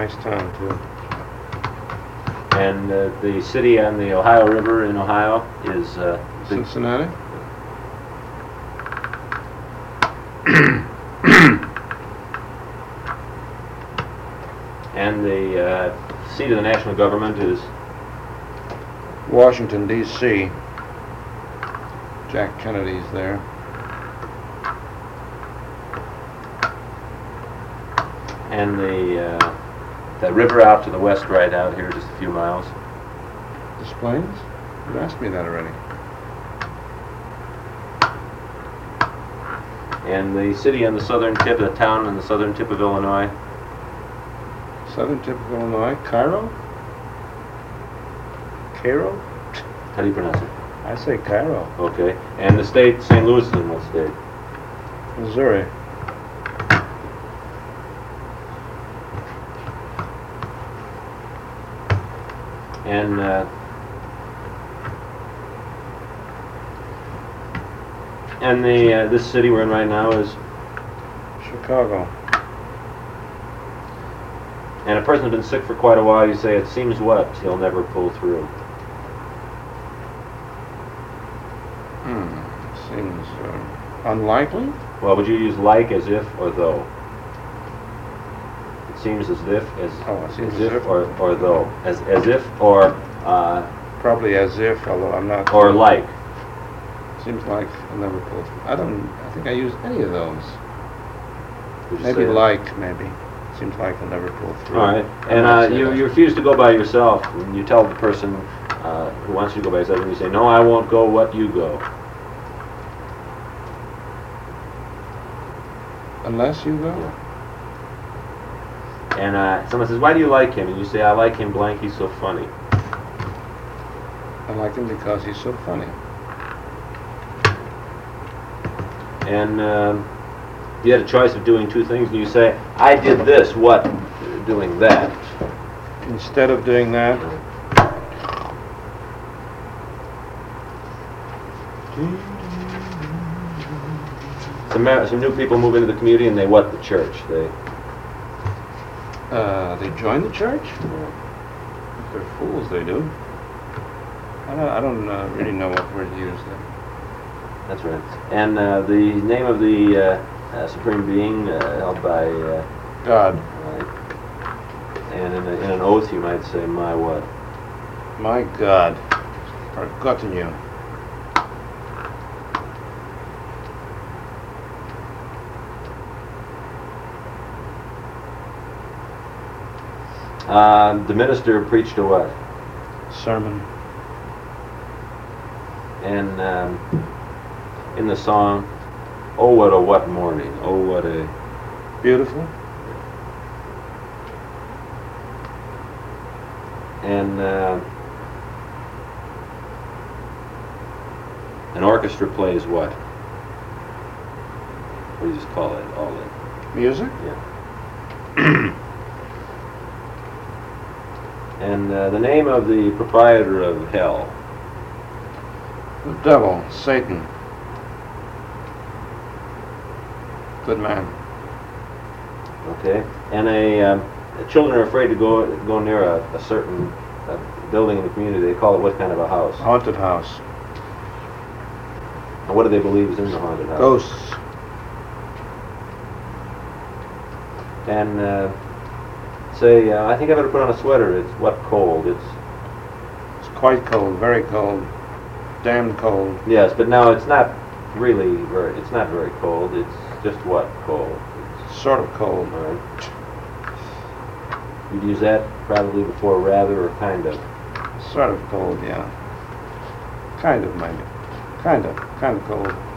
Nice town, too. And the city on the Ohio River in Ohio is Cincinnati? And the seat of the national government is Washington, D.C. Jack Kennedy's there. and the river out to the west right out here, just a few miles. Des Plaines? You asked me that already. And the city on the southern tip, the town on the southern tip of Illinois. Southern tip of Illinois? Cairo? Cairo? How do you pronounce it? I say Cairo. Okay. And the state, St. Louis is in what state? Missouri. And this city we're in right now is Chicago. And a person who's been sick for quite a while, you say, it seems what? He'll never pull through. Seems unlikely? Well, would you use like, as if, or though? It seems as if, seems as if, or though. As if, or... probably as if, although I'm not... Or like. Seems like I'll never pull through. I think I used any of those. Maybe like, maybe. Seems like I'll never pull through. All right. And you refuse to go by yourself. And you tell the person who wants you to go by yourself, and you say, no, I won't go, what you go. Unless you go? Yeah. And someone says, why do you like him? And you say, I like him blank, he's so funny. I like him because he's so funny. And you had a choice of doing two things, and you say, I did this, what? Doing that. Instead of doing that, some new people move into the community, and they what? The church. They join the church? Yeah. If they're fools, they do. I don't really know what word to use there. That's right. And the name of the supreme being held by God. And in an oath, you might say, my what? My God, forgotten you. The minister preached a what? Sermon. And in the song, oh, what a what morning, oh, what a... Beautiful. And an orchestra plays what? What do you just call it, all in? Music? Yeah. And the name of the proprietor of hell? The devil, Satan. Good man. Okay. And children are afraid to go near a certain building in the community. They call it what kind of a house? Haunted house. And what do they believe is in the haunted house? Ghosts. And say, I think I better put on a sweater. It's what cold? It's quite cold, very cold, damn cold. Yes, but now it's not really it's not very cold. It's just what cold? It's sort of cold. All right. You'd use that probably before rather or kind of. Sort of cold, yeah. Kind of, maybe. Kind of cold.